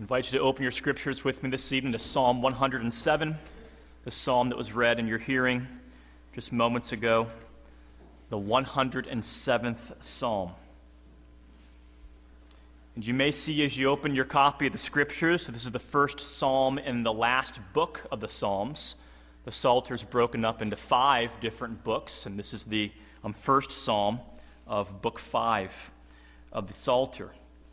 invite you to open your scriptures with me this evening to Psalm 107, the psalm that was read in your hearing just moments ago, the 107th psalm. And you may see as you open your copy of the scriptures, so this is the first psalm in the last book of the Psalms. The Psalter is broken up into 5 different books, and this is the first psalm of book 5 of the Psalter.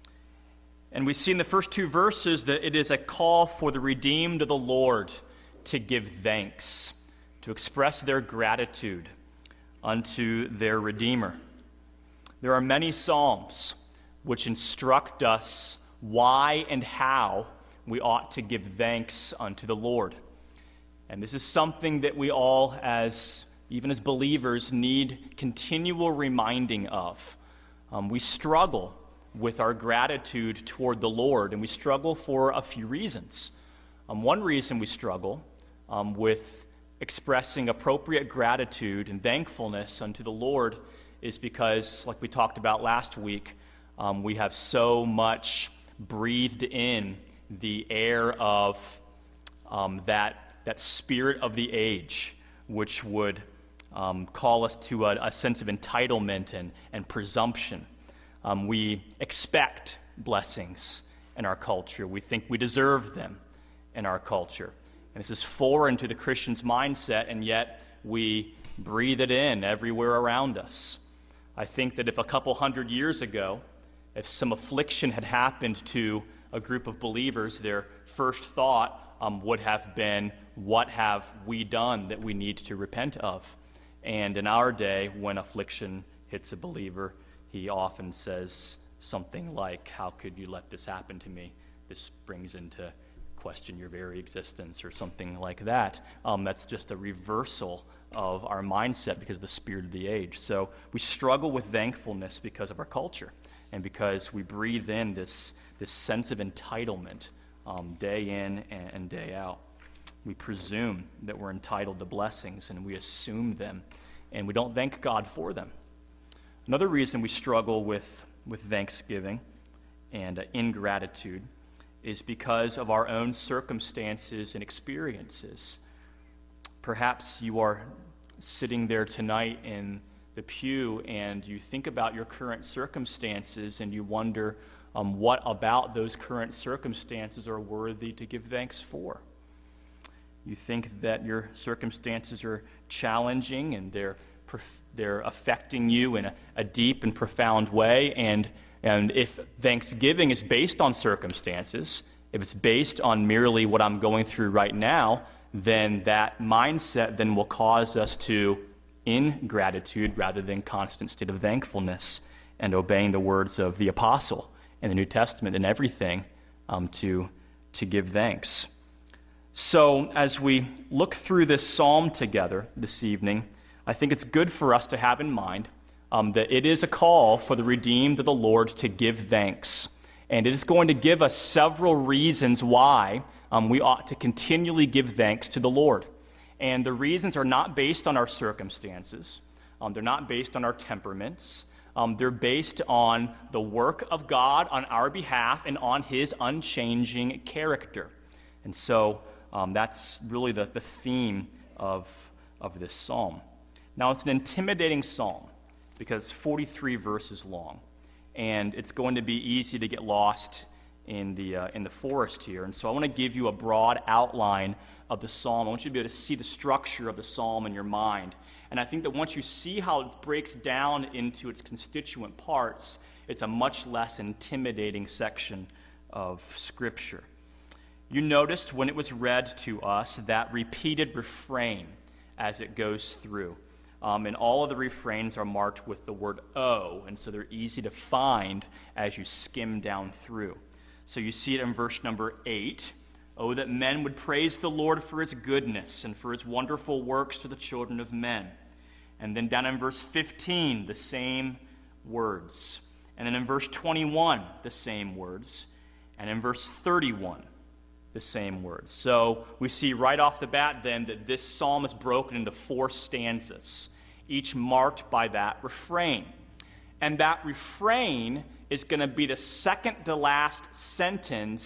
And we see in the first 2 verses that it is a call for the redeemed of the Lord to give thanks, to express their gratitude unto their Redeemer. There are many psalms which instruct us why and how we ought to give thanks unto the Lord. And this is something that we all, even as believers, need continual reminding of. We struggle with our gratitude toward the Lord, and we struggle for a few reasons. One reason we struggle with expressing appropriate gratitude and thankfulness unto the Lord is because, like we talked about last week, we have so much breathed in the air of that spirit of the age, which would call us to a sense of entitlement and presumption. We expect blessings in our culture. We think we deserve them in our culture. And this is foreign to the Christian's mindset, and yet we breathe it in everywhere around us. I think that if a couple hundred years ago, if some affliction had happened to a group of believers, their first thought would have been, what have we done that we need to repent of? And in our day, when affliction hits a believer, he often says something like, how could you let this happen to me? This brings into question your very existence, or something like that. That's just a reversal of our mindset because of the spirit of the age. So we struggle with thankfulness because of our culture and because we breathe in this sense of entitlement day in and day out. We presume that we're entitled to blessings, and we assume them, and we don't thank God for them. Another reason we struggle with thanksgiving and ingratitude is because of our own circumstances and experiences. Perhaps you are sitting there tonight in the pew and you think about your current circumstances and you wonder what about those current circumstances are worthy to give thanks for. You think that your circumstances are challenging and they're affecting you in a deep and profound way, and if thanksgiving is based on circumstances, if it's based on merely what I'm going through right now, then that mindset then will cause us to ingratitude rather than constant state of thankfulness and obeying the words of the apostle in the New Testament and everything to give thanks. So as we look through this psalm together this evening, I think it's good for us to have in mind that it is a call for the redeemed of the Lord to give thanks. And it is going to give us several reasons why we ought to continually give thanks to the Lord. And the reasons are not based on our circumstances. They're not based on our temperaments. They're based on the work of God on our behalf and on His unchanging character. And so that's really the theme of this psalm. Now, it's an intimidating psalm because it's 43 verses long, and it's going to be easy to get lost in the forest here. And so I want to give you a broad outline of the psalm. I want you to be able to see the structure of the psalm in your mind. And I think that once you see how it breaks down into its constituent parts, it's a much less intimidating section of Scripture. You noticed when it was read to us that repeated refrain as it goes through. And all of the refrains are marked with the word "O," and so they're easy to find as you skim down through. So you see it in verse number 8. "Oh, that men would praise the Lord for His goodness and for His wonderful works to the children of men." And then down in verse 15, the same words. And then in verse 21, the same words. And in verse 31, the same words. So we see right off the bat then that this psalm is broken into 4 stanzas, each marked by that refrain. And that refrain is going to be the second to last sentence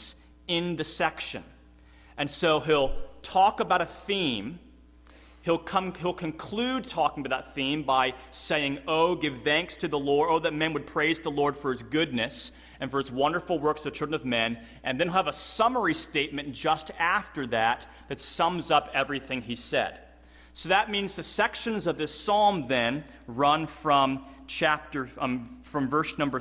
in the section. And so he'll talk about a theme. He'll conclude talking about that theme by saying, "Oh, give thanks to the Lord. Oh, that men would praise the Lord for his goodness and for his wonderful works to the children of men." And then he'll have a summary statement just after that that sums up everything he said. So that means the sections of this psalm then run from from verse number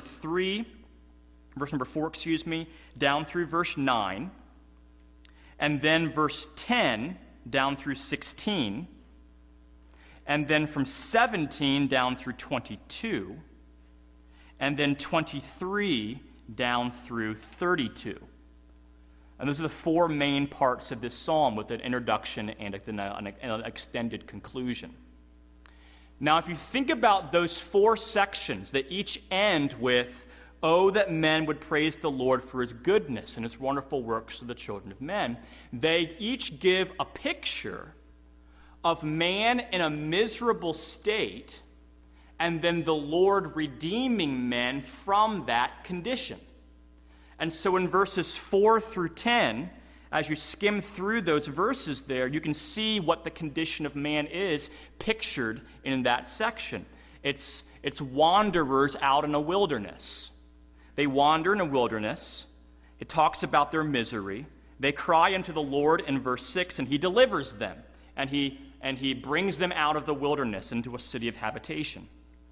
4, down through verse 9, and then verse 10 down through 16, and then from 17 down through 22, and then 23 down through 32. And those are the four main parts of this psalm, with an introduction and an extended conclusion. Now, if you think about those four sections that each end with, "Oh, that men would praise the Lord for his goodness and his wonderful works to the children of men," they each give a picture of man in a miserable state, and then the Lord redeeming men from that condition. And so in verses 4 through 10, as you skim through those verses there, you can see what the condition of man is pictured in that section. It's wanderers out in a wilderness. They wander in a wilderness. It talks about their misery. They cry unto the Lord in verse 6, and he delivers them. And he brings them out of the wilderness into a city of habitation.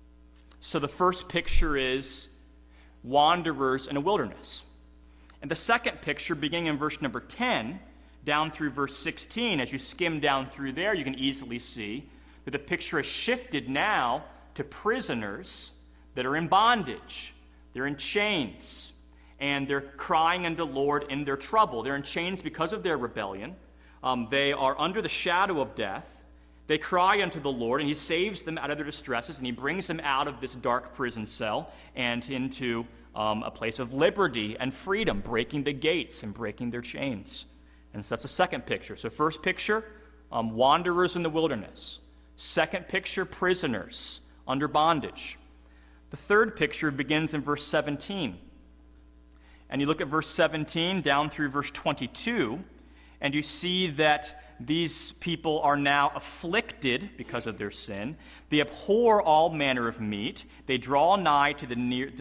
So the first picture is wanderers in a wilderness. And the second picture, beginning in verse number 10, down through verse 16, as you skim down through there, you can easily see that the picture has shifted now to prisoners that are in bondage. They're in chains, and they're crying unto the Lord in their trouble. They're in chains because of their rebellion. They are under the shadow of death. They cry unto the Lord, and he saves them out of their distresses, and he brings them out of this dark prison cell and into a place of liberty and freedom, breaking the gates and breaking their chains. And so that's the second picture. So first picture, wanderers in the wilderness. Second picture, prisoners under bondage. The third picture begins in verse 17. And you look at verse 17 down through verse 22, and you see that these people are now afflicted because of their sin. They abhor all manner of meat. They draw near to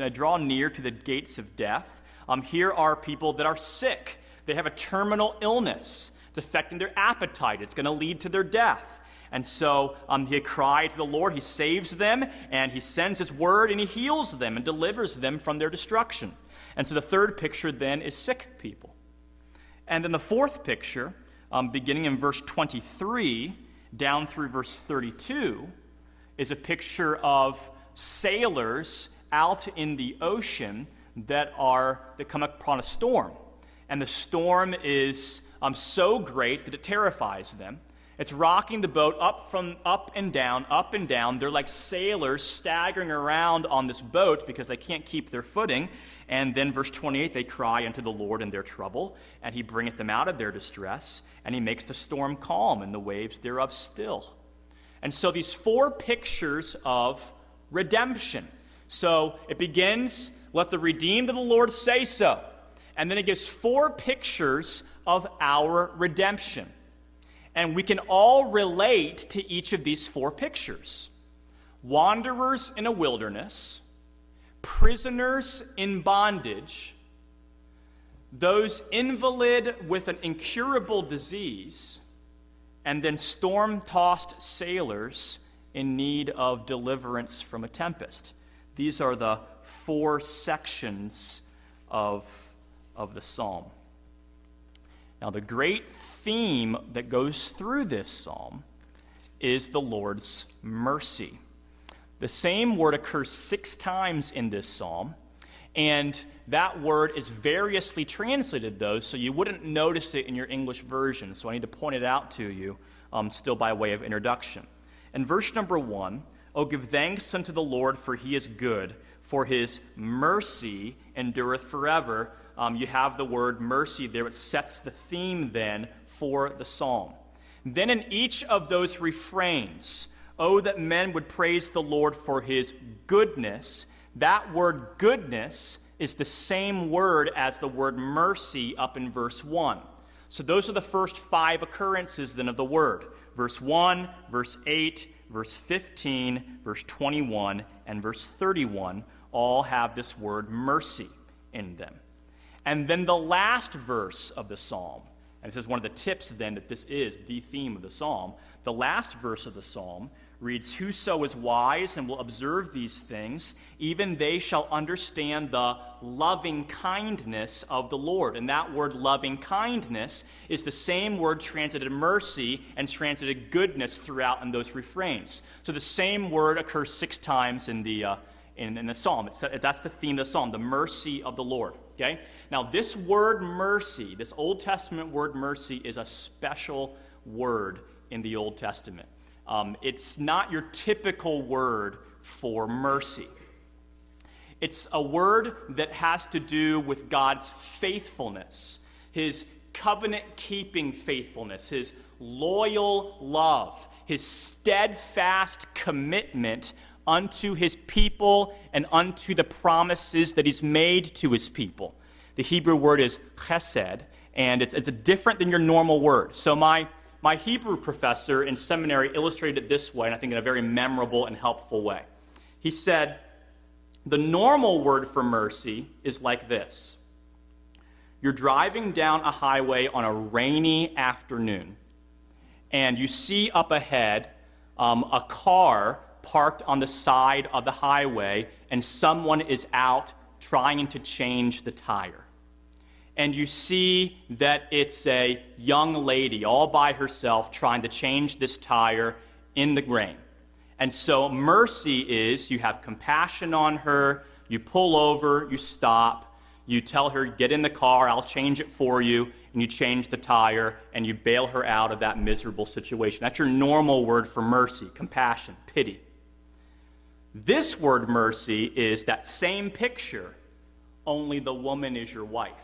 the gates of death. Here are people that are sick. They have a terminal illness. It's affecting their appetite. It's going to lead to their death. And so they cry to the Lord. He saves them, and he sends his word, and he heals them and delivers them from their destruction. And so the third picture then is sick people. And then the fourth picture, beginning in verse 23 down through verse 32, is a picture of sailors out in the ocean that come upon a storm. And the storm is so great that it terrifies them. It's rocking the boat up and down. They're like sailors staggering around on this boat because they can't keep their footing. And then verse 28, they cry unto the Lord in their trouble, and he bringeth them out of their distress, and he makes the storm calm, and the waves thereof still. And so these four pictures of redemption. So it begins, let the redeemed of the Lord say so. And then it gives four pictures of our redemption. And we can all relate to each of these four pictures. Wanderers in a wilderness, prisoners in bondage, those invalid with an incurable disease, and then storm-tossed sailors in need of deliverance from a tempest. These are the four sections of the psalm. Now, the great theme that goes through this psalm is the Lord's mercy. The same word occurs 6 times in this psalm, and that word is variously translated, though, so you wouldn't notice it in your English version, so I need to point it out to you, still by way of introduction. In verse number 1, "O give thanks unto the Lord, for he is good, for his mercy endureth forever." You have the word mercy there. It sets the theme then for the psalm. Then in each of those refrains, "Oh, that men would praise the Lord for his goodness," that word goodness is the same word as the word mercy up in verse 1. So those are the first 5 occurrences then of the word. Verse 1, verse 8, verse 15, verse 21, and verse 31 all have this word mercy in them. And then the last verse of the psalm, and this is one of the tips then that this is the theme of the psalm, the last verse of the psalm reads, "Whoso is wise and will observe these things, even they shall understand the loving kindness of the Lord." And that word loving kindness is the same word translated mercy and translated goodness throughout in those refrains. So the same word occurs 6 times in the psalm. That's the theme of the psalm, the mercy of the Lord. Okay? Now this word mercy, this Old Testament word mercy, is a special word in the Old Testament. It's not your typical word for mercy. It's a word that has to do with God's faithfulness, His covenant-keeping faithfulness, His loyal love, His steadfast commitment unto His people and unto the promises that He's made to His people. The Hebrew word is chesed, and it's different than your normal word. So my Hebrew professor in seminary illustrated it this way, and I think in a very memorable and helpful way. He said, the normal word for mercy is like this. You're driving down a highway on a rainy afternoon, and you see up ahead a car parked on the side of the highway, and someone is out trying to change the tire. And you see that it's a young lady all by herself trying to change this tire in the rain. And so mercy is you have compassion on her, you pull over, you stop, you tell her, get in the car, I'll change it for you, and you change the tire, and you bail her out of that miserable situation. That's your normal word for mercy, compassion, pity. This word mercy is that same picture, only the woman is your wife.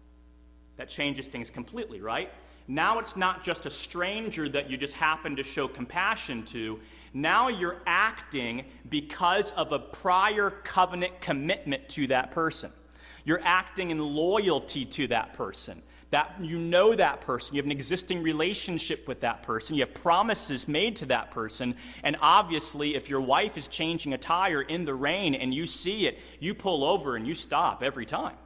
That changes things completely, right? Now it's not just a stranger that you just happen to show compassion to. Now you're acting because of a prior covenant commitment to that person. You're acting in loyalty to that person. That you know that person. You have an existing relationship with that person. You have promises made to that person. And obviously, if your wife is changing a tire in the rain and you see it, you pull over and you stop every time.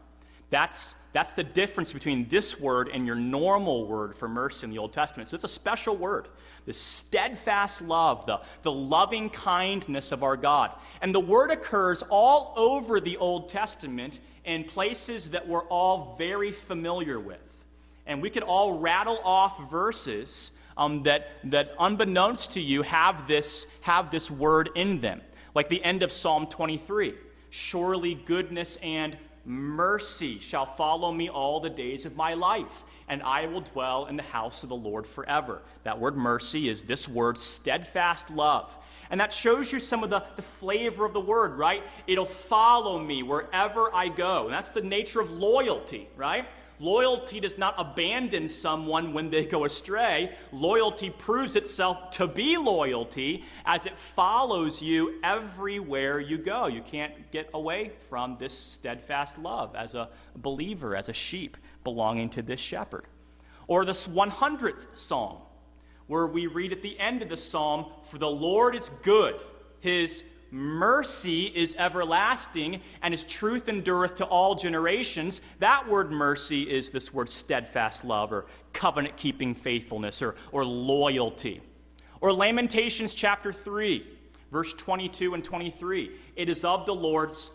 That's the difference between this word and your normal word for mercy in the Old Testament. So it's a special word. The steadfast love, the loving kindness of our God. And the word occurs all over the Old Testament in places that we're all very familiar with. And we could all rattle off verses that unbeknownst to you have this word in them. Like the end of Psalm 23. Surely goodness and mercy shall follow me all the days of my life, and I will dwell in the house of the Lord forever. That word mercy is this word steadfast love. And that shows you some of the flavor of the word, right? It'll follow me wherever I go. And that's the nature of loyalty, right? Loyalty does not abandon someone when they go astray. Loyalty proves itself to be loyalty as it follows you everywhere you go. You can't get away from this steadfast love as a believer, as a sheep belonging to this shepherd. Or this 100th Psalm, where we read at the end of the psalm, "For the Lord is good, His mercy is everlasting, and His truth endureth to all generations." That word mercy is this word steadfast love, or covenant-keeping faithfulness, or loyalty. Or Lamentations chapter 3, verse 22 and 23. It is of the Lord's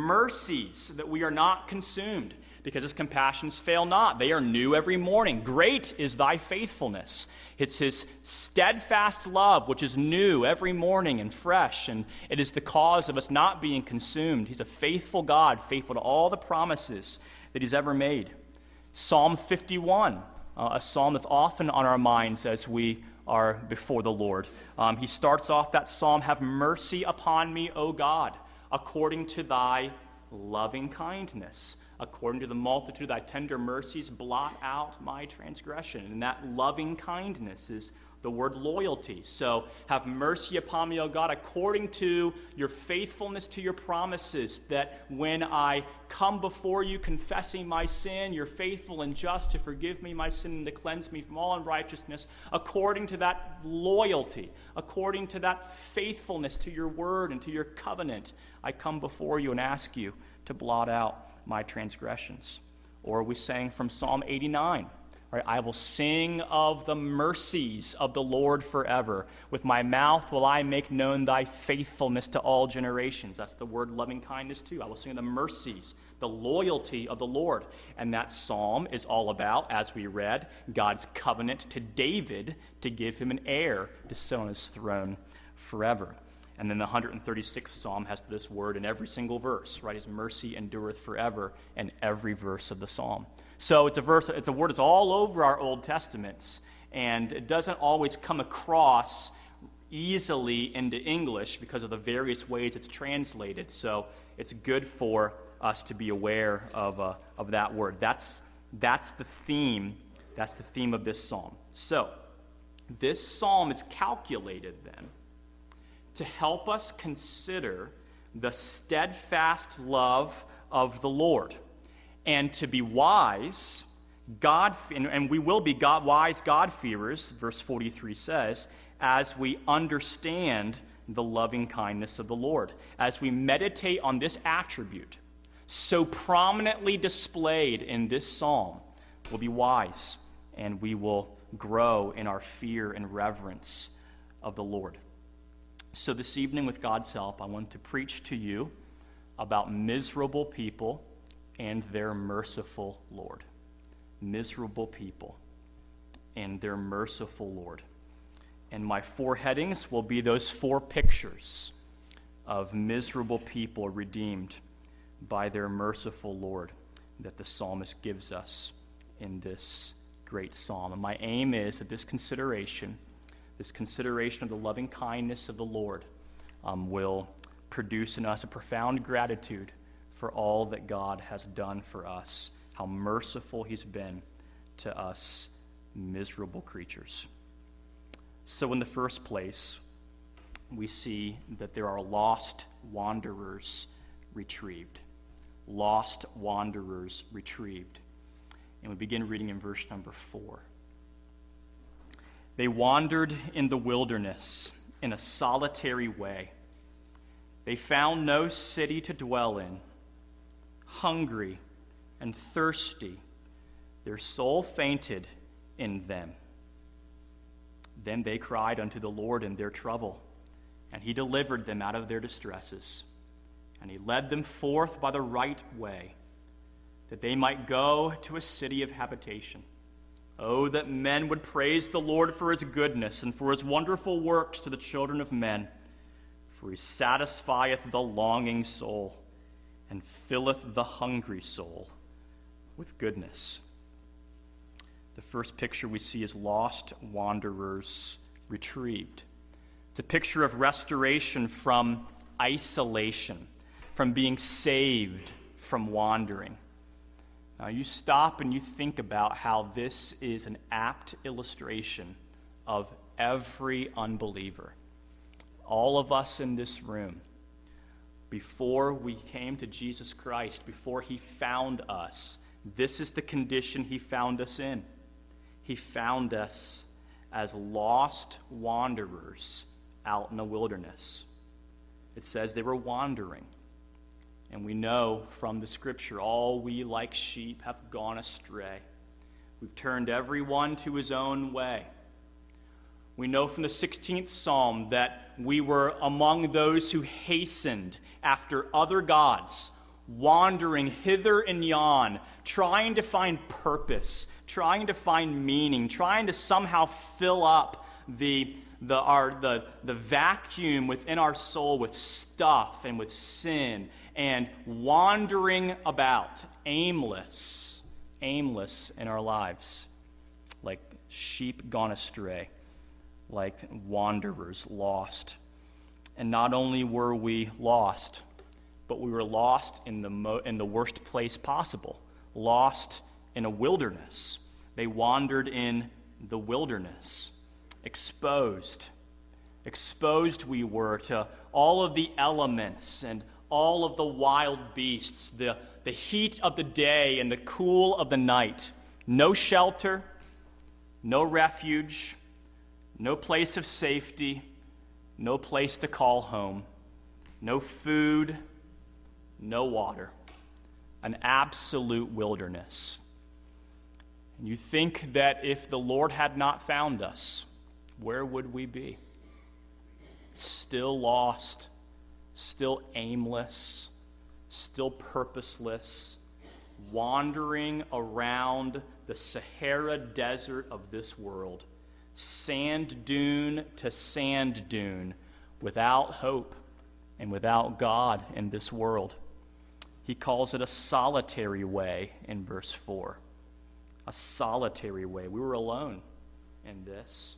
mercies that we are not consumed, because His compassions fail not. They are new every morning. Great is thy faithfulness. It's His steadfast love, which is new every morning and fresh, and it is the cause of us not being consumed. He's a faithful God, faithful to all the promises that He's ever made. Psalm 51, a psalm that's often on our minds as we are before the Lord. He starts off that psalm, "Have mercy upon me, O God, according to thy loving kindness. According to the multitude of thy tender mercies, blot out my transgression." And that loving kindness is the word loyalty. So have mercy upon me, O God, according to your faithfulness to your promises, that when I come before you confessing my sin, you're faithful and just to forgive me my sin and to cleanse me from all unrighteousness, according to that loyalty, according to that faithfulness to your word and to your covenant, I come before you and ask you to blot out my transgressions. Or we sang from Psalm 89, right? I will sing of the mercies of the Lord forever. With my mouth will I make known thy faithfulness to all generations. That's the word loving kindness too. I will sing of the mercies, the loyalty of the Lord. And that psalm is all about, as we read, God's covenant to David to give him an heir to sit on his throne forever. And then the 136th Psalm has this word in every single verse, right? His mercy endureth forever in every verse of the Psalm. So it's a word that's all over our Old Testaments, and it doesn't always come across easily into English because of the various ways it's translated. So it's good for us to be aware of that word. That's the theme. That's the theme of this psalm. So this psalm is calculated then to help us consider the steadfast love of the Lord. And to be wise, and we will be wise God-fearers, verse 43 says, as we understand the loving kindness of the Lord. As we meditate on this attribute, so prominently displayed in this psalm, we'll be wise, and we will grow in our fear and reverence of the Lord. So this evening, with God's help, I want to preach to you about miserable people and their merciful Lord. Miserable people and their merciful Lord. And my 4 headings will be those 4 pictures of miserable people redeemed by their merciful Lord that the psalmist gives us in this great psalm. And my aim is that this consideration of the loving kindness of the Lord will produce in us a profound gratitude for all that God has done for us, how merciful he's been to us miserable creatures. So in the first place, we see that there are lost wanderers retrieved. Lost wanderers retrieved. And we begin reading in verse number 4. They wandered in the wilderness in a solitary way. They found no city to dwell in. Hungry and thirsty, their soul fainted in them. Then they cried unto the Lord in their trouble, and he delivered them out of their distresses. And he led them forth by the right way, that they might go to a city of habitation. Oh, that men would praise the Lord for his goodness and for his wonderful works to the children of men. For he satisfieth the longing soul and filleth the hungry soul with goodness. The first picture we see is lost wanderers retrieved. It's a picture of restoration from isolation, from being saved from wandering. Now, you stop and you think about how this is an apt illustration of every unbeliever. All of us in this room, before we came to Jesus Christ, before he found us, this is the condition he found us in. He found us as lost wanderers out in the wilderness. It says they were wandering. And we know from the Scripture, all we like sheep have gone astray. We've turned everyone to his own way. We know from the 16th Psalm that we were among those who hastened after other gods, wandering hither and yon, trying to find purpose, trying to find meaning, trying to somehow fill up the vacuum within our soul with stuff and with sin, and wandering about, aimless in our lives, like sheep gone astray, like wanderers lost. And not only were we lost, but we were lost in the worst place possible, lost in a wilderness. They wandered in the wilderness. exposed. Exposed we were to all of the elements and all of the wild beasts, the heat of the day and the cool of the night. No shelter, no refuge, no place of safety, no place to call home, no food, no water. An absolute wilderness. And you think that if the Lord had not found us, where would we be? Still lost, still aimless, still purposeless, wandering around the Sahara Desert of this world, sand dune to sand dune, without hope and without God in this world. He calls it a solitary way in verse 4. A solitary way. We were alone in this.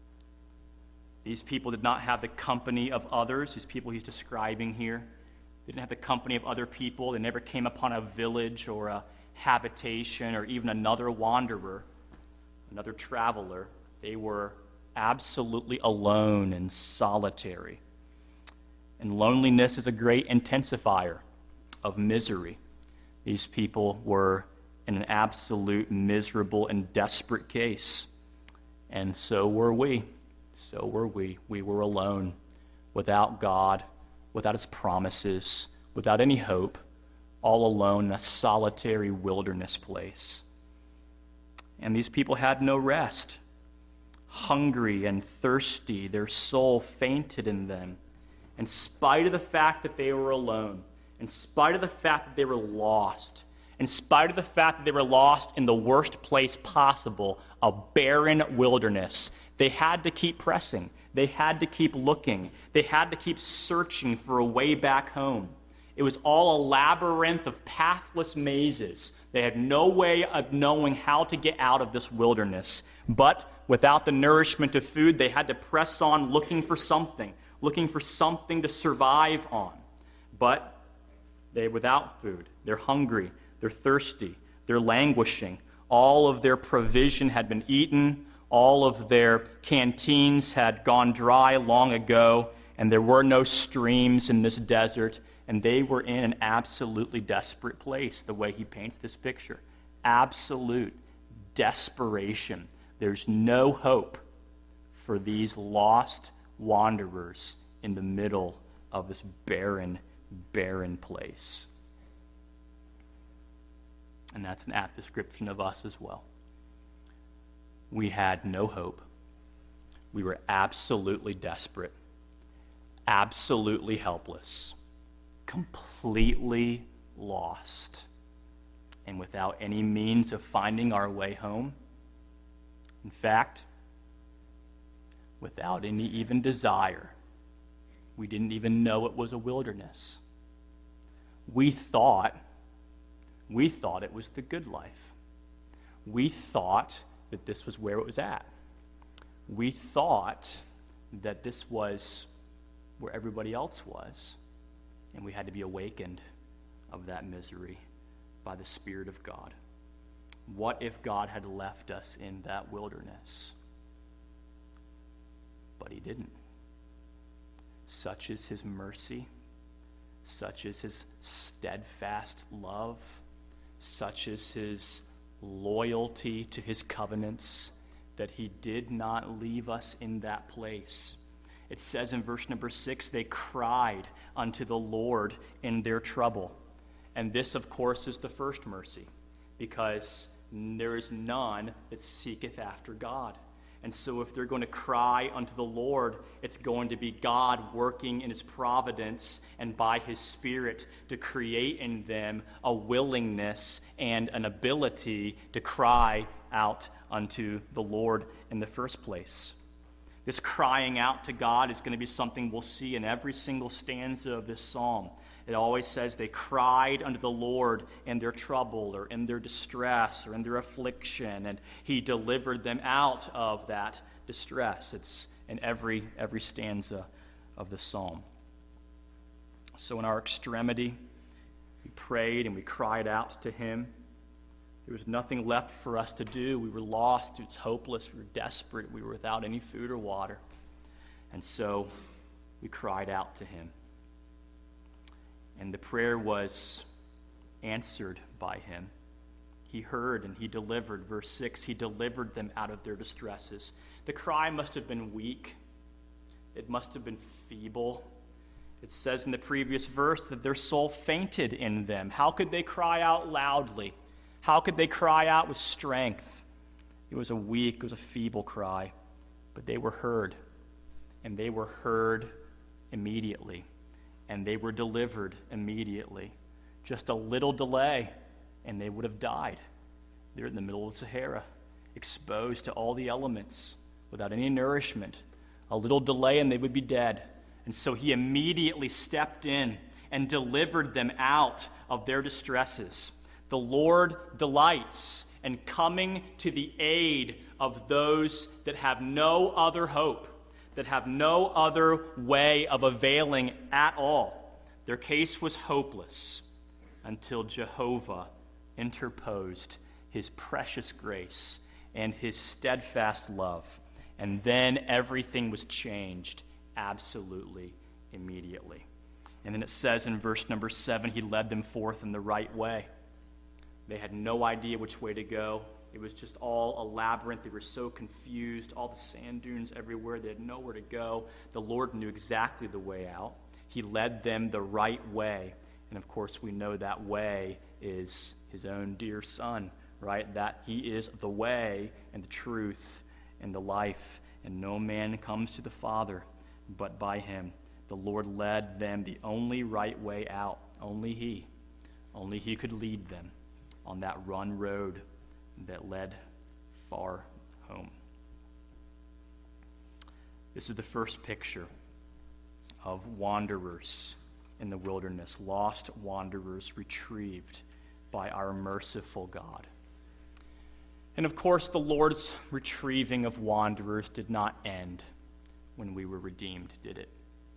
These people did not have the company of others. These people he's describing here. They didn't have the company of other people. They never came upon a village or a habitation or even another wanderer, another traveler. They were absolutely alone and solitary. And loneliness is a great intensifier of misery. These people were in an absolute miserable and desperate case. And so were we. So were we. We were alone, without God, without His promises, without any hope, all alone in a solitary wilderness place. And these people had no rest. Hungry and thirsty, their soul fainted in them. In spite of the fact that they were alone, in spite of the fact that they were lost, in spite of the fact that they were lost in the worst place possible, a barren wilderness, they had to keep pressing. They had to keep looking. They had to keep searching for a way back home. It was all a labyrinth of pathless mazes. They had no way of knowing how to get out of this wilderness. But without the nourishment of food, they had to press on looking for something to survive on. But they're without food. They're hungry. They're thirsty. They're languishing. All of their provision had been eaten. All of their canteens had gone dry long ago, and there were no streams in this desert, and they were in an absolutely desperate place, the way he paints this picture. Absolute desperation. There's no hope for these lost wanderers in the middle of this barren, barren place. And that's an apt description of us as well. We had no hope. We were absolutely desperate, absolutely helpless, completely lost, and without any means of finding our way home. In fact, without any even desire. We didn't even know it was a wilderness. We thought it was the good life. We thought that this was where it was at. We thought that this was where everybody else was, and we had to be awakened of that misery by the Spirit of God. What if God had left us in that wilderness? But He didn't. Such is His mercy, such is His steadfast love, such is His loyalty to His covenants, that He did not leave us in that place. It says in verse number 6, they cried unto the Lord in their trouble. And this, of course, is the first mercy, because there is none that seeketh after God. And so if they're going to cry unto the Lord, it's going to be God working in His providence and by His Spirit to create in them a willingness and an ability to cry out unto the Lord in the first place. This crying out to God is going to be something we'll see in every single stanza of this psalm. It always says they cried unto the Lord in their trouble or in their distress or in their affliction, and He delivered them out of that distress. It's in every stanza of the psalm. So in our extremity, we prayed and we cried out to Him. There was nothing left for us to do. We were lost. It was hopeless. We were desperate. We were without any food or water. And so we cried out to him. And the prayer was answered by him. He heard and he delivered. Verse 6, he delivered them out of their distresses. The cry must have been weak. It must have been feeble. It says in the previous verse that their soul fainted in them. How could they cry out loudly? How could they cry out with strength? It was a feeble cry. But they were heard. And they were heard immediately. And they were delivered immediately. Just a little delay, and they would have died. They're in the middle of the Sahara, exposed to all the elements, without any nourishment. A little delay, and they would be dead. And so he immediately stepped in and delivered them out of their distresses. The Lord delights in coming to the aid of those that have no other hope, that have no other way of availing at all. Their case was hopeless until Jehovah interposed his precious grace and his steadfast love. And then everything was changed absolutely immediately. And then it says in verse number 7, he led them forth in the right way. They had no idea which way to go. It was just all a labyrinth. They were so confused. All the sand dunes everywhere. They had nowhere to go. The Lord knew exactly the way out. He led them the right way. And of course, we know that way is his own dear Son, right? That he is the way and the truth and the life. And no man comes to the Father but by him. The Lord led them the only right way out. Only he could lead them on that run road that led far home. This is the first picture of wanderers in the wilderness, lost wanderers retrieved by our merciful God. And of course, the Lord's retrieving of wanderers did not end when we were redeemed, did it?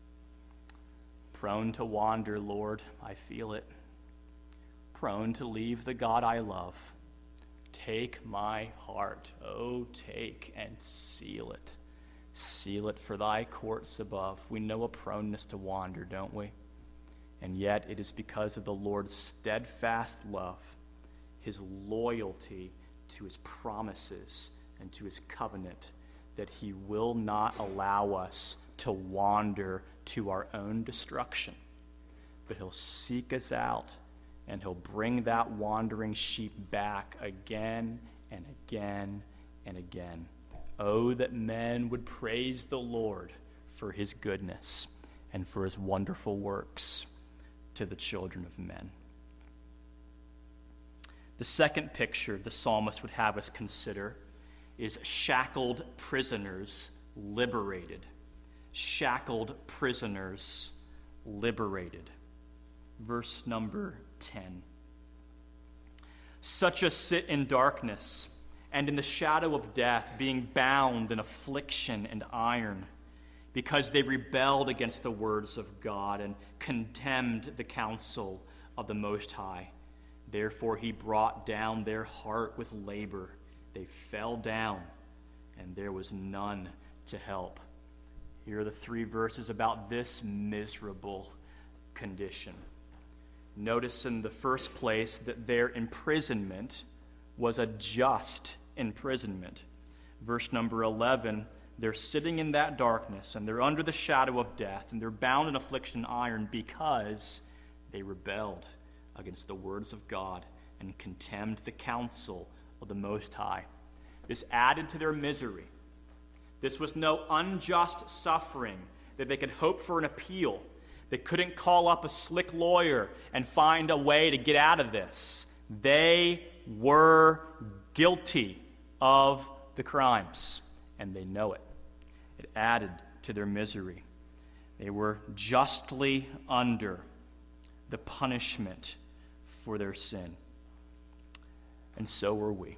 Prone to wander, Lord, I feel it. Prone to leave the God I love. Take my heart, oh, take and seal it. Seal it for thy courts above. We know a proneness to wander, don't we? And yet it is because of the Lord's steadfast love, his loyalty to his promises and to his covenant, that he will not allow us to wander to our own destruction. But he'll seek us out, and he'll bring that wandering sheep back again and again and again. Oh, that men would praise the Lord for his goodness and for his wonderful works to the children of men. The second picture the psalmist would have us consider is shackled prisoners liberated. Shackled prisoners liberated. Verse number 10. Such as sit in darkness and in the shadow of death, being bound in affliction and iron, because they rebelled against the words of God and contemned the counsel of the Most High. Therefore he brought down their heart with labor. They fell down, and there was none to help. Here are the 3 verses about this miserable condition. Notice in the first place that their imprisonment was a just imprisonment. Verse number 11, they're sitting in that darkness, and they're under the shadow of death, and they're bound in affliction and iron because they rebelled against the words of God and contemned the counsel of the Most High. This added to their misery. This was no unjust suffering that they could hope for an appeal. They couldn't call up a slick lawyer and find a way to get out of this. They were guilty of the crimes, and they know it. It added to their misery. They were justly under the punishment for their sin. And so were we.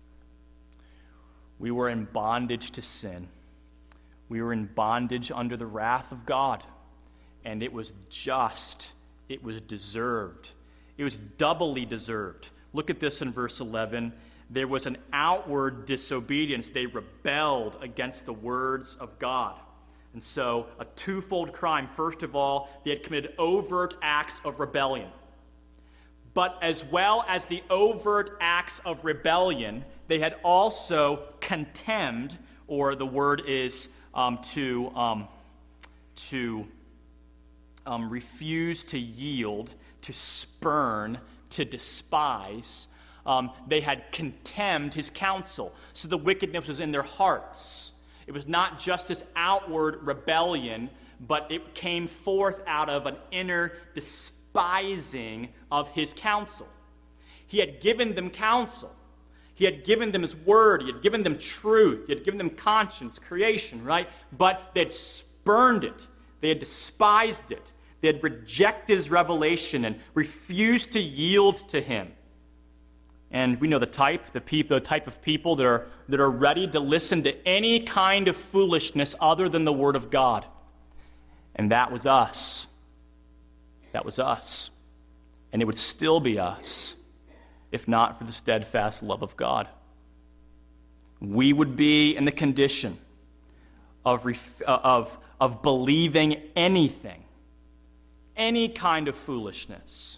We were in bondage to sin. We were in bondage under the wrath of God. And it was just. It was deserved. It was doubly deserved. Look at this in verse 11. There was an outward disobedience. They rebelled against the words of God. And so, a twofold crime. First of all, they had committed overt acts of rebellion. But as well as the overt acts of rebellion, they had also contemned, or the word is to refuse to yield, to spurn, to despise. They had contemned his counsel. So the wickedness was in their hearts. It was not just this outward rebellion, but it came forth out of an inner despising of his counsel. He had given them counsel. He had given them his word. He had given them truth. He had given them conscience, creation, right? But they had spurned it. They had despised it. They had rejected his revelation and refused to yield to him. And we know the type of people that are ready to listen to any kind of foolishness other than the Word of God. And that was us. That was us. And it would still be us if not for the steadfast love of God. We would be in the condition of believing anything, any kind of foolishness.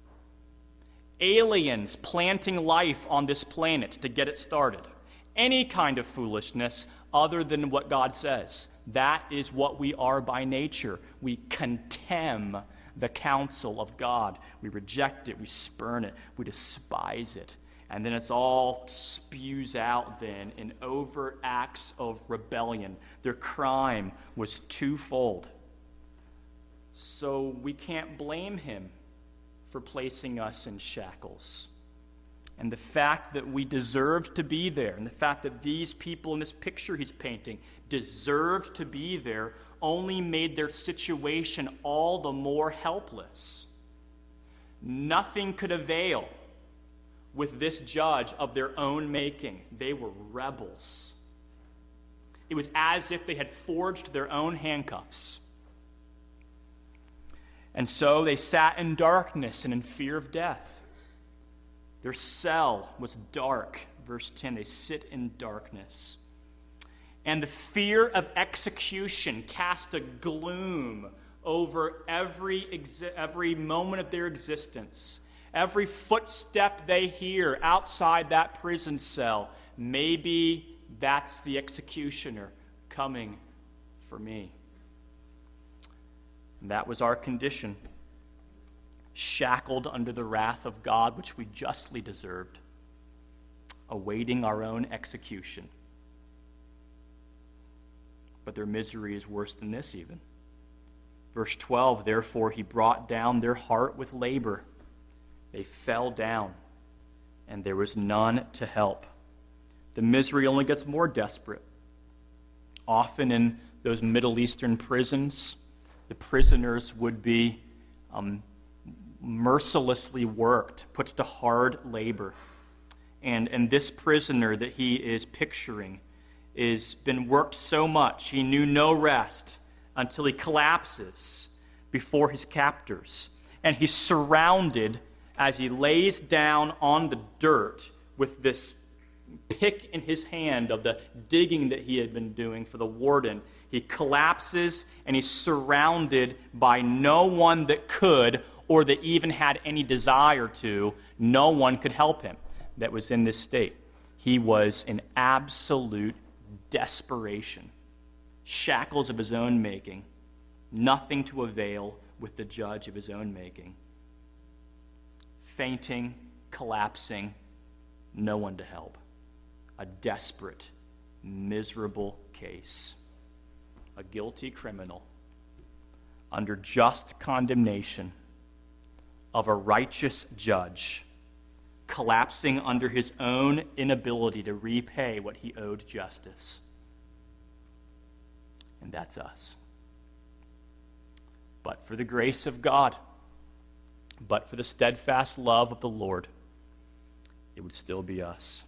Aliens planting life on this planet to get it started. Any kind of foolishness other than what God says. That is what we are by nature. We contemn the counsel of God. We reject it. We spurn it. We despise it. And then it's all spews out then in overt acts of rebellion. Their crime was twofold. So we can't blame him for placing us in shackles. And the fact that we deserved to be there, and the fact that these people in this picture he's painting deserved to be there, only made their situation all the more helpless. Nothing could avail with this judge of their own making. They were rebels. It was as if they had forged their own handcuffs. And so they sat in darkness and in fear of death. Their cell was dark. Verse 10, they sit in darkness. And the fear of execution cast a gloom over every moment of their existence. Every footstep they hear outside that prison cell, maybe that's the executioner coming for me. And that was our condition, shackled under the wrath of God, which we justly deserved, awaiting our own execution. But their misery is worse than this even. Verse 12, therefore he brought down their heart with labor. They fell down, and there was none to help. The misery only gets more desperate. Often in those Middle Eastern prisons, the prisoners would be mercilessly worked, put to hard labor. And this prisoner that he is picturing has been worked so much, he knew no rest until he collapses before his captors. And he's surrounded as he lays down on the dirt with this pick in his hand of the digging that he had been doing for the warden. He collapses and he's surrounded by no one that could or that even had any desire to. No one could help him that was in this state. He was in absolute desperation. Shackles of his own making. Nothing to avail with the judge of his own making. Fainting, collapsing, no one to help. A desperate, miserable case. A guilty criminal under just condemnation of a righteous judge, collapsing under his own inability to repay what he owed justice. And that's us. But for the grace of God, but for the steadfast love of the Lord, it would still be us.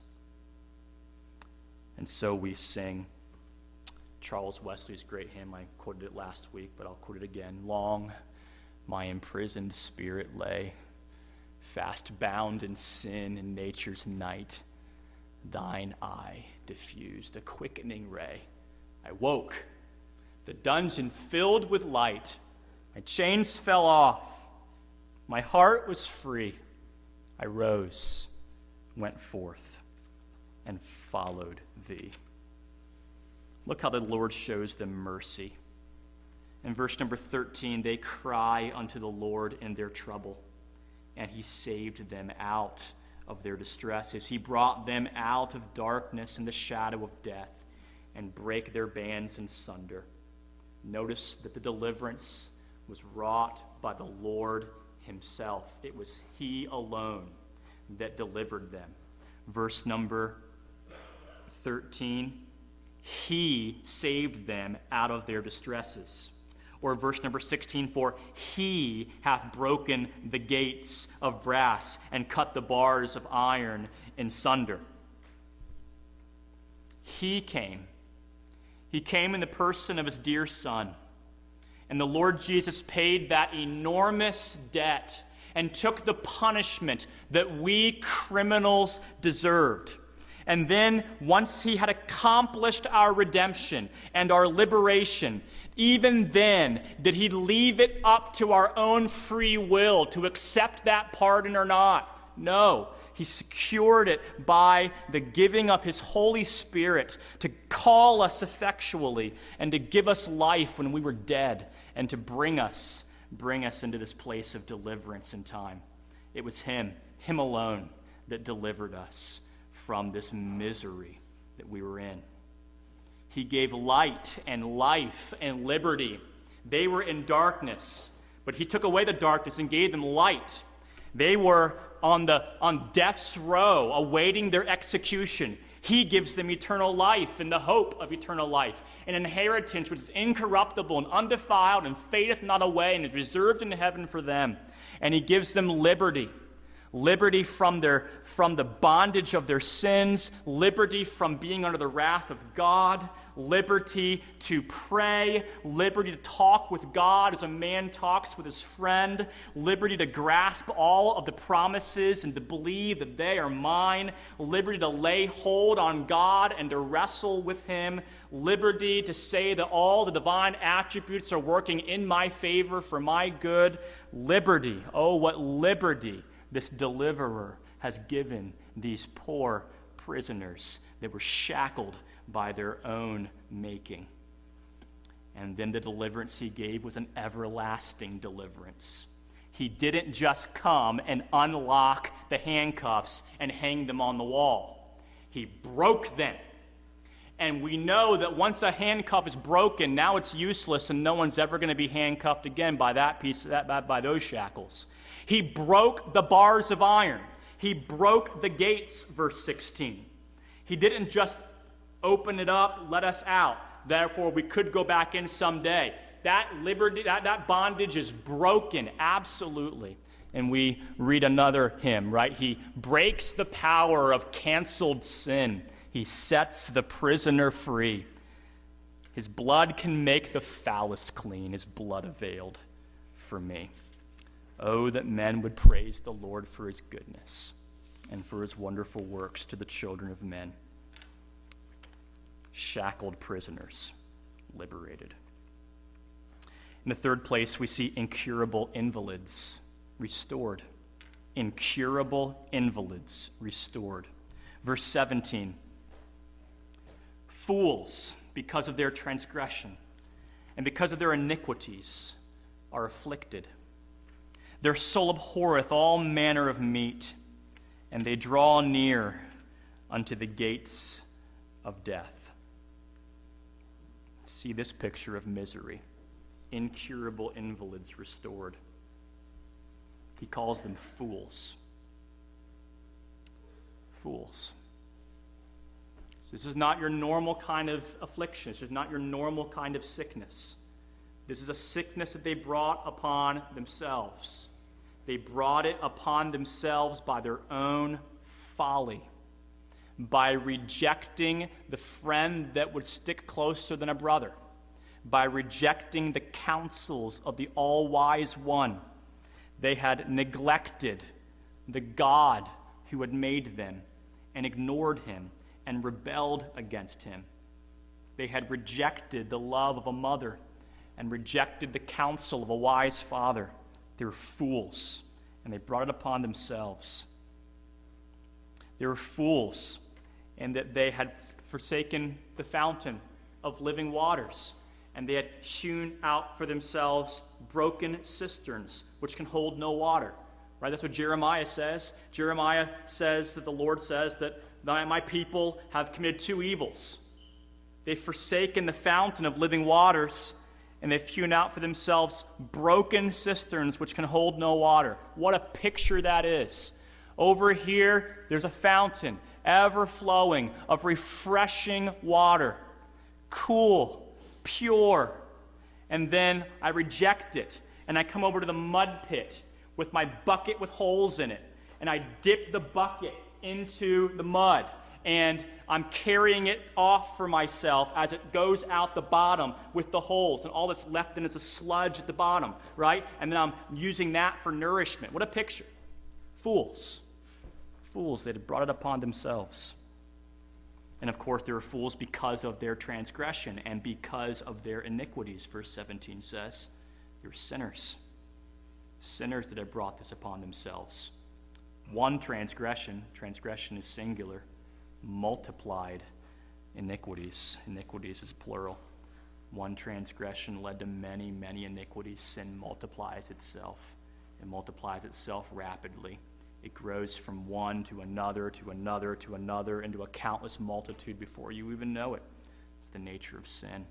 And so we sing Charles Wesley's great hymn. I quoted it last week, but I'll quote it again. Long my imprisoned spirit lay, fast bound in sin in nature's night, thine eye diffused a quickening ray. I woke, the dungeon filled with light. My chains fell off. My heart was free. I rose, went forth, and followed thee. Look how the Lord shows them mercy. In verse number 13, they cry unto the Lord in their trouble, and he saved them out of their distresses. He brought them out of darkness and the shadow of death, and brake their bands in sunder. Notice that the deliverance was wrought by the Lord himself. It was he alone that delivered them. Verse number 13, he saved them out of their distresses. Or verse number 16, for he hath broken the gates of brass and cut the bars of iron in sunder. He came. He came in the person of his dear Son. And the Lord Jesus paid that enormous debt and took the punishment that we criminals deserved. And then, once he had accomplished our redemption and our liberation, even then did he leave it up to our own free will to accept that pardon or not. No, he secured it by the giving of his Holy Spirit to call us effectually and to give us life when we were dead and to bring us into this place of deliverance in time. It was him alone, that delivered us from this misery that we were in. He gave light and life and liberty. They were in darkness, but he took away the darkness and gave them light. They were on death's row, awaiting their execution. He gives them eternal life and the hope of eternal life, an inheritance which is incorruptible and undefiled and fadeth not away and is reserved in heaven for them. And he gives them liberty. Liberty from the bondage of their sins, liberty from being under the wrath of God, liberty to pray, liberty to talk with God as a man talks with his friend, liberty to grasp all of the promises and to believe that they are mine, liberty to lay hold on God and to wrestle with him, liberty to say that all the divine attributes are working in my favor for my good, liberty. Oh, what liberty this deliverer has given these poor prisoners that were shackled by their own making. And then the deliverance he gave was an everlasting deliverance. He didn't just come and unlock the handcuffs and hang them on the wall. He broke them. And we know that once a handcuff is broken, now it's useless and no one's ever going to be handcuffed again by by those shackles. He broke the bars of iron. He broke the gates, verse 16. He didn't just open it up, let us out. Therefore, we could go back in someday. That liberty, that bondage is broken, absolutely. And we read another hymn, right? He breaks the power of canceled sin. He sets the prisoner free. His blood can make the foulest clean. His blood availed for me. Oh, that men would praise the Lord for his goodness and for his wonderful works to the children of men. Shackled prisoners, liberated. In the third place, we see incurable invalids restored. Incurable invalids restored. Verse 17. Fools, because of their transgression and because of their iniquities, are afflicted. Their soul abhorreth all manner of meat, and they draw near unto the gates of death. See this picture of misery. Incurable invalids restored. He calls them fools. Fools. So this is not your normal kind of affliction. This is not your normal kind of sickness. This is a sickness that they brought upon themselves. They brought it upon themselves by their own folly, by rejecting the friend that would stick closer than a brother, by rejecting the counsels of the all-wise one. They had neglected the God who had made them, and ignored him and rebelled against him. They had rejected the love of a mother and rejected the counsel of a wise father. They were fools, and they brought it upon themselves. They were fools in that they had forsaken the fountain of living waters, and they had hewn out for themselves broken cisterns, which can hold no water. Right? That's what Jeremiah says. Jeremiah says that the Lord says that my people have committed two evils. They've forsaken the fountain of living waters, and they've hewn out for themselves broken cisterns which can hold no water. What a picture that is. Over here, there's a fountain, ever flowing, of refreshing water. Cool, pure. And then I reject it, and I come over to the mud pit with my bucket with holes in it, and I dip the bucket into the mud, and I'm carrying it off for myself as it goes out the bottom with the holes, and all that's left in is a sludge at the bottom, right? And then I'm using that for nourishment. What a picture. Fools. Fools, they had brought it upon themselves. And of course, they were fools because of their transgression and because of their iniquities, verse 17 says. They were sinners. Sinners that had brought this upon themselves. One transgression is singular, multiplied iniquities. Iniquities is plural. One transgression led to many, many iniquities. Sin multiplies itself. It multiplies itself rapidly. It grows from one to another, to another, to another, into a countless multitude before you even know it. It's the nature of sin.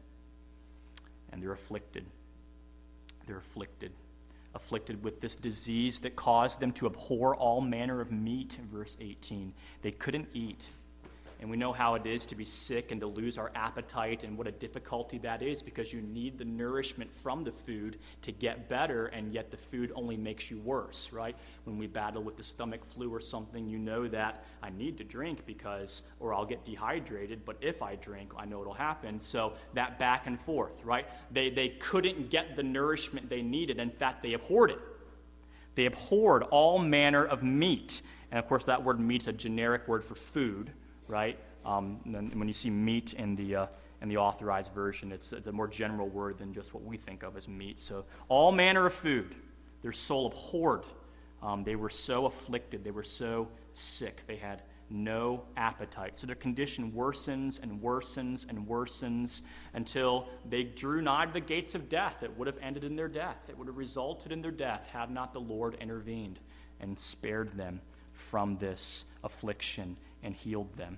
And they're afflicted. They're afflicted. Afflicted with this disease that caused them to abhor all manner of meat, in verse 18. They couldn't eat. And we know how it is to be sick and to lose our appetite, and what a difficulty that is, because you need the nourishment from the food to get better, and yet the food only makes you worse, right? When we battle with the stomach flu or something, you know that I need to drink or I'll get dehydrated, but if I drink, I know it'll happen. So that back and forth, right? They couldn't get the nourishment they needed. In fact, they abhorred it. They abhorred all manner of meat. And of course, that word meat is a generic word for food, right? And when you see meat in the authorized version, it's a more general word than just what we think of as meat. So all manner of food, their soul abhorred. They were so afflicted. They were so sick. They had no appetite. So their condition worsens and worsens and worsens until they drew nigh to the gates of death. It would have ended in their death. It would have resulted in their death had not the Lord intervened and spared them from this affliction and healed them.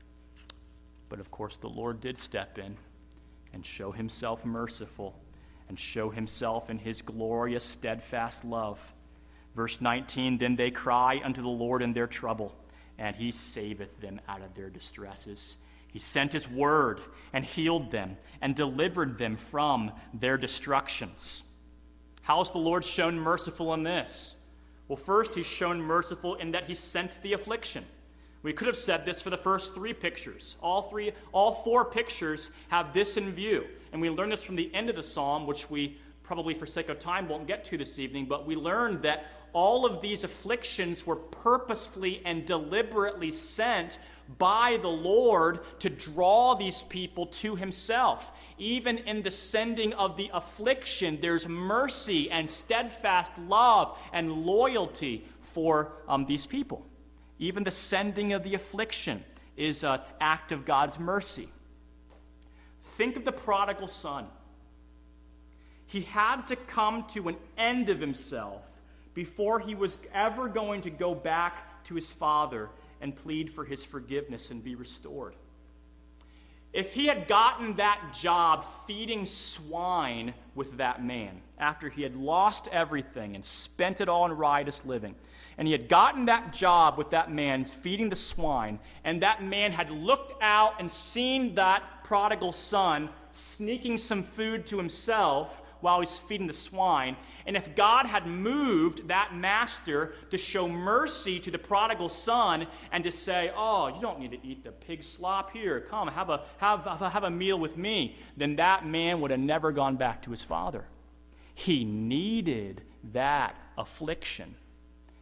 But of course, the Lord did step in and show himself merciful and show himself in his glorious, steadfast love. Verse 19, then they cry unto the Lord in their trouble, and he saveth them out of their distresses. He sent his word and healed them and delivered them from their destructions. How is the Lord shown merciful in this? Well, first, he's shown merciful in that he sent the affliction. We could have said this for the first three pictures. All four pictures have this in view. And we learn this from the end of the psalm, which we probably for sake of time won't get to this evening, but we learned that all of these afflictions were purposefully and deliberately sent by the Lord to draw these people to himself. Even in the sending of the affliction, there's mercy and steadfast love and loyalty for these people. Even the sending of the affliction is an act of God's mercy. Think of the prodigal son. He had to come to an end of himself before he was ever going to go back to his father and plead for his forgiveness and be restored. If he had gotten that job feeding swine with that man after he had lost everything and spent it all in riotous living, and he had gotten that job with that man feeding the swine, and that man had looked out and seen that prodigal son sneaking some food to himself while he's feeding the swine, and if God had moved that master to show mercy to the prodigal son and to say, oh, you don't need to eat the pig slop here, come, have a meal with me, then that man would have never gone back to his father. He needed that affliction.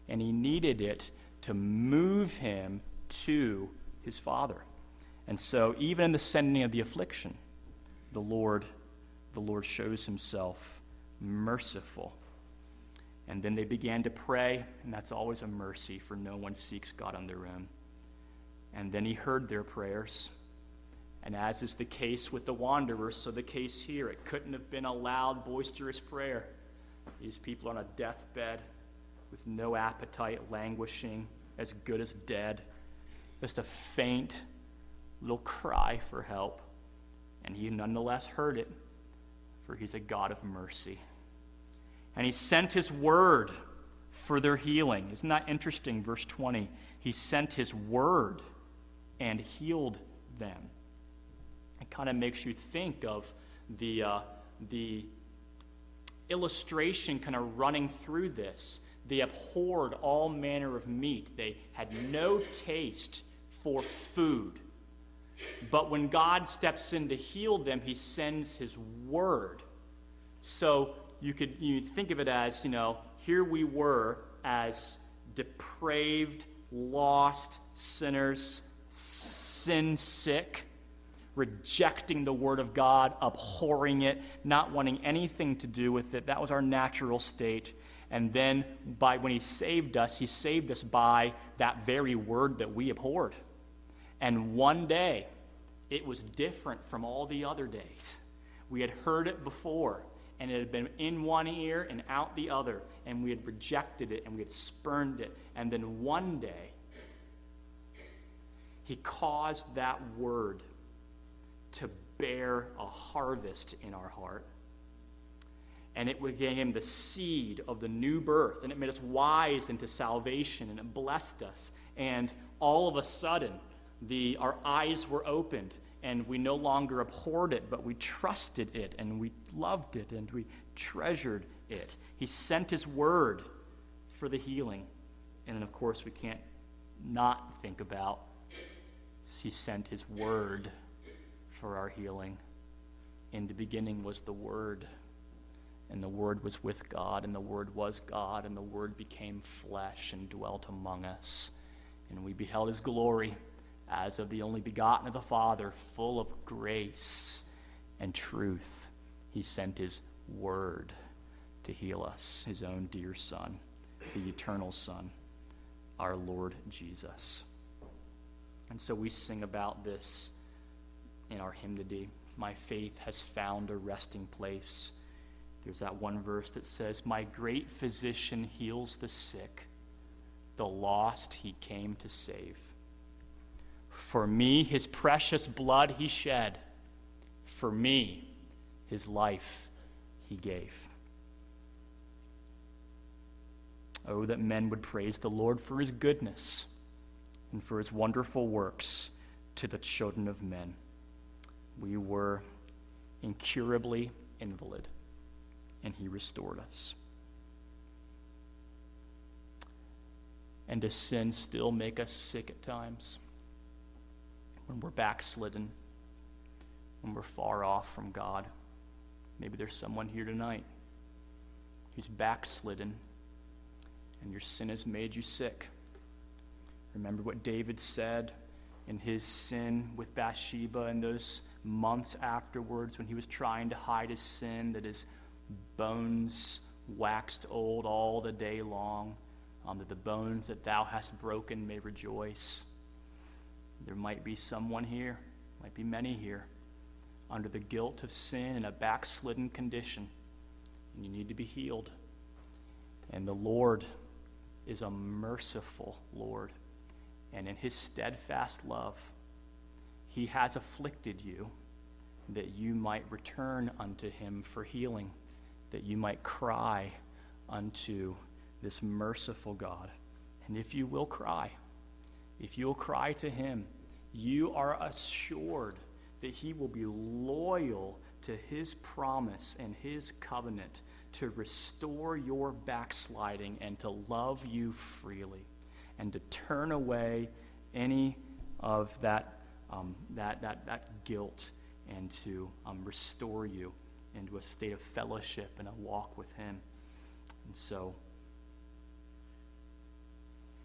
and he needed it to move him to his Father. And so even in the sending of the affliction, the Lord shows himself merciful. And then they began to pray, and that's always a mercy, for no one seeks God on their own. And then he heard their prayers. And as is the case with the wanderers, so the case here, it couldn't have been a loud, boisterous prayer. These people on a deathbed with no appetite, languishing, as good as dead. Just a faint little cry for help. And he nonetheless heard it, for he's a God of mercy. And he sent his word for their healing. Isn't that interesting? Verse 20. He sent his word and healed them. It kind of makes you think of the illustration kind of running through this. They abhorred all manner of meat. They had no taste for food. But when God steps in to heal them, he sends his word. So you think of it as, here we were as depraved, lost sinners, sin-sick, rejecting the word of God, abhorring it, not wanting anything to do with it. That was our natural state. And then when he saved us by that very word that we abhorred. And one day, it was different from all the other days. We had heard it before, and it had been in one ear and out the other, and we had rejected it, and we had spurned it. And then one day, he caused that word to bear a harvest in our heart. And it became the seed of the new birth, and it made us wise into salvation, and it blessed us. And all of a sudden, our eyes were opened, and we no longer abhorred it, but we trusted it, and we loved it, and we treasured it. He sent his word for the healing. And then, of course, we can't not think about he sent his word for our healing. In the beginning was the Word, and the Word was with God, and the Word was God, and the Word became flesh and dwelt among us. And we beheld his glory as of the only begotten of the Father, full of grace and truth. He sent his word to heal us, his own dear Son, the eternal Son, our Lord Jesus. And so we sing about this in our hymnody. My faith has found a resting place. There's that one verse that says, my great physician heals the sick, the lost he came to save. For me, his precious blood he shed. For me, his life he gave. Oh, that men would praise the Lord for his goodness and for his wonderful works to the children of men. We were incurably invalid, and he restored us. And does sin still make us sick at times? When we're backslidden, when we're far off from God. Maybe there's someone here tonight who's backslidden, and your sin has made you sick. Remember what David said in his sin with Bathsheba in those months afterwards when he was trying to hide his sin, that his bones waxed old all the day long, that the bones that thou hast broken may rejoice. There might be someone here, might be many here, under the guilt of sin in a backslidden condition, and you need to be healed. And the Lord is a merciful Lord, and in his steadfast love, he has afflicted you that you might return unto him for healing, that you might cry unto this merciful God. And if you will cry to him, you are assured that he will be loyal to his promise and his covenant to restore your backsliding and to love you freely and to turn away any of that guilt and to restore you into a state of fellowship and a walk with him. And so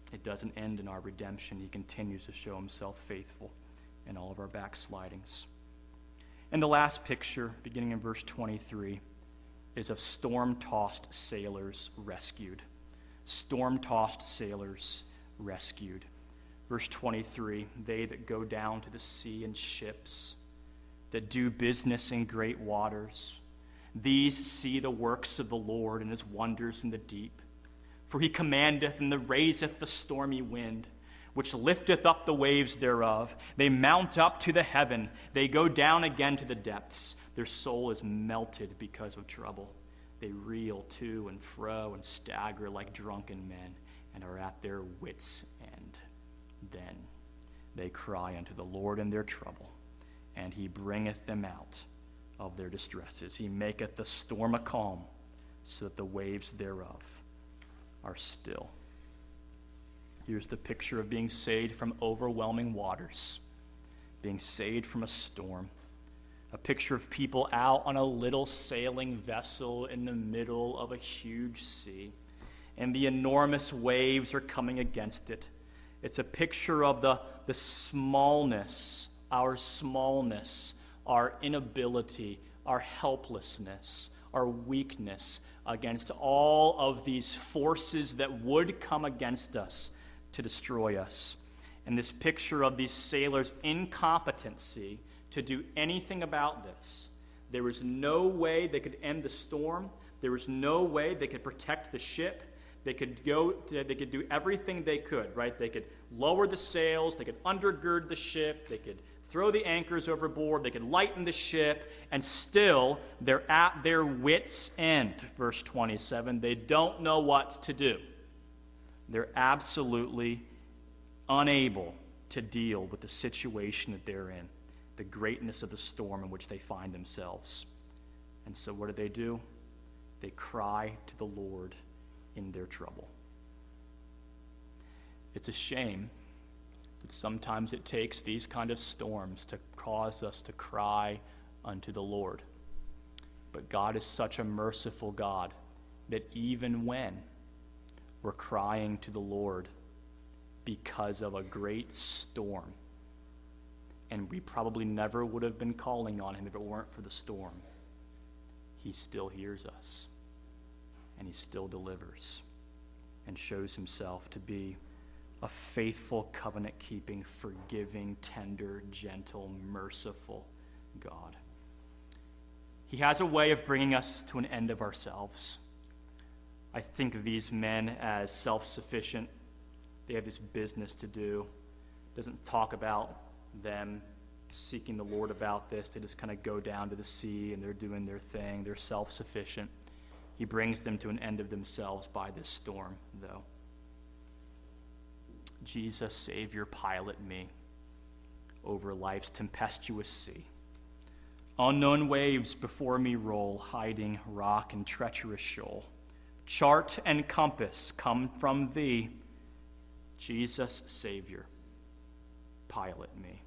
It doesn't end in our redemption. He continues to show himself faithful in all of our backslidings. And the last picture, beginning in verse 23, is of storm-tossed sailors rescued. Storm-tossed sailors rescued. Verse 23, they that go down to the sea in ships, that do business in great waters, these see the works of the Lord and his wonders in the deep. For he commandeth and raiseth the stormy wind, which lifteth up the waves thereof. They mount up to the heaven, they go down again to the depths. Their soul is melted because of trouble. They reel to and fro and stagger like drunken men, and are at their wits' end. Then they cry unto the Lord in their trouble, and he bringeth them out of their distresses. He maketh the storm a calm, so that the waves thereof are still. Here's the picture of being saved from overwhelming waters, being saved from a storm. A picture of people out on a little sailing vessel in the middle of a huge sea, and the enormous waves are coming against it. It's a picture of the smallness, our inability, our helplessness, our weakness against all of these forces that would come against us to destroy us. And this picture of these sailors' incompetency to do anything about this. There was no way they could end the storm. There was no way they could protect the ship. They could do everything they could, right? They could lower the sails, they could undergird the ship, they could throw the anchors overboard, they could lighten the ship, and still they're at their wits' end. Verse 27, they don't know what to do. They're absolutely unable to deal with the situation that they're in, the greatness of the storm in which they find themselves. And so what do? They cry to the Lord in their trouble. It's a shame that sometimes it takes these kind of storms to cause us to cry unto the Lord. But God is such a merciful God that even when we're crying to the Lord because of a great storm, and we probably never would have been calling on him if it weren't for the storm, he still hears us, and he still delivers and shows himself to be a faithful, covenant-keeping, forgiving, tender, gentle, merciful God. He has a way of bringing us to an end of ourselves. I think of these men as self-sufficient. They have this business to do. It doesn't talk about them seeking the Lord about this. They just kind of go down to the sea and they're doing their thing. They're self-sufficient. He brings them to an end of themselves by this storm, though. Jesus, Savior, pilot me over life's tempestuous sea. Unknown waves before me roll, hiding rock and treacherous shoal. Chart and compass come from thee. Jesus, Savior, pilot me.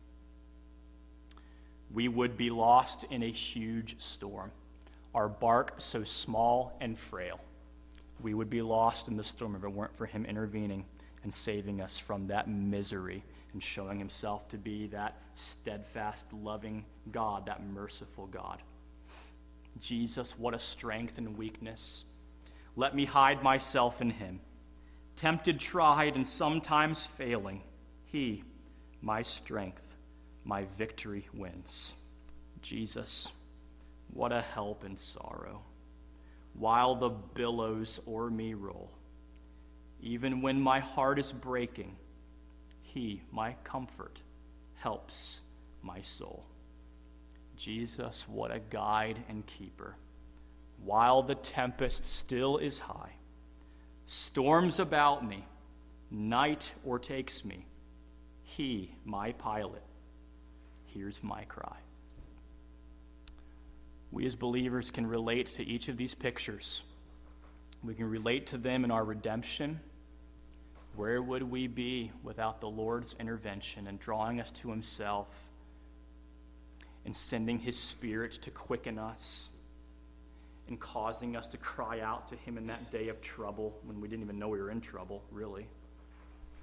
We would be lost in a huge storm, our bark so small and frail. We would be lost in the storm if it weren't for him intervening and saving us from that misery and showing himself to be that steadfast, loving God, that merciful God. Jesus, what a strength and weakness. Let me hide myself in him. Tempted, tried, and sometimes failing, he, my strength, my victory wins. Jesus, what a help in sorrow, while the billows o'er me roll. Even when my heart is breaking, he, my comfort, helps my soul. Jesus, what a guide and keeper. While the tempest still is high, storms about me, night o'ertakes me, he, my pilot, hears my cry. We as believers can relate to each of these pictures. We can relate to them in our redemption. Where would we be without the Lord's intervention and drawing us to himself and sending his Spirit to quicken us and causing us to cry out to him in that day of trouble when we didn't even know we were in trouble, really?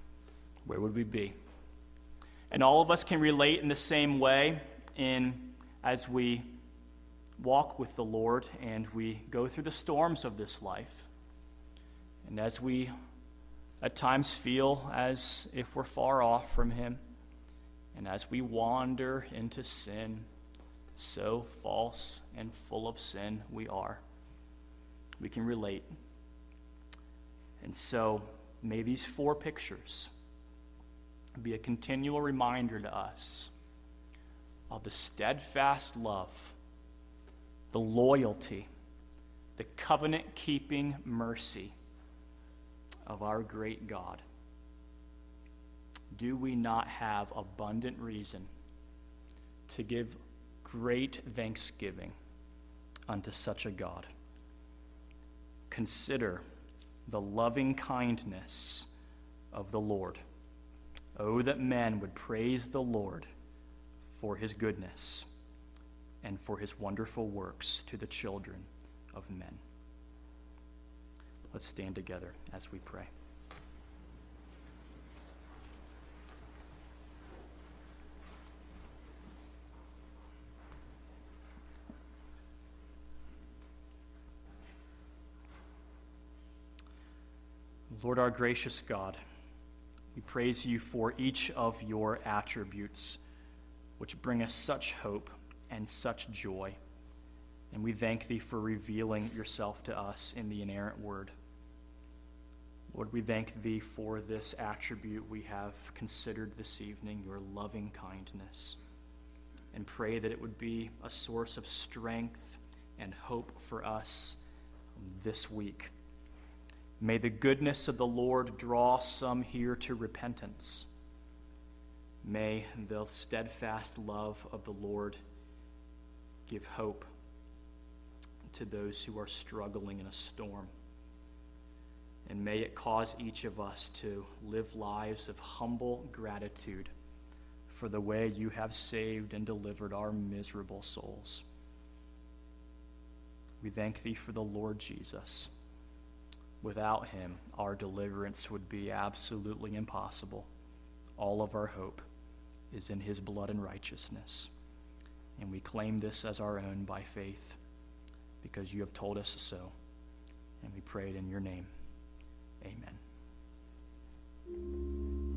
where would we be? And all of us can relate in the same way as we walk with the Lord and we go through the storms of this life. And as we at times feel as if we're far off from Him, and as we wander into sin, so false and full of sin we are, we can relate. And so may these 4 pictures be a continual reminder to us of the steadfast love, the loyalty, the covenant-keeping mercy of our great God. Do we not have abundant reason to give great thanksgiving unto such a God? Consider the loving kindness of the Lord. Oh, that men would praise the Lord for His goodness and for His wonderful works to the children of men. Let's stand together as we pray. Lord, our gracious God, we praise You for each of Your attributes, which bring us such hope and such joy. And we thank Thee for revealing Yourself to us in the inerrant Word. Lord, we thank Thee for this attribute we have considered this evening, Your loving kindness, and pray that it would be a source of strength and hope for us this week. May the goodness of the Lord draw some here to repentance. May the steadfast love of the Lord give hope to those who are struggling in a storm. And may it cause each of us to live lives of humble gratitude for the way You have saved and delivered our miserable souls. We thank Thee for the Lord Jesus. Without Him, our deliverance would be absolutely impossible. All of our hope is in His blood and righteousness. And we claim this as our own by faith, because You have told us so. And we pray it in Your name. Amen.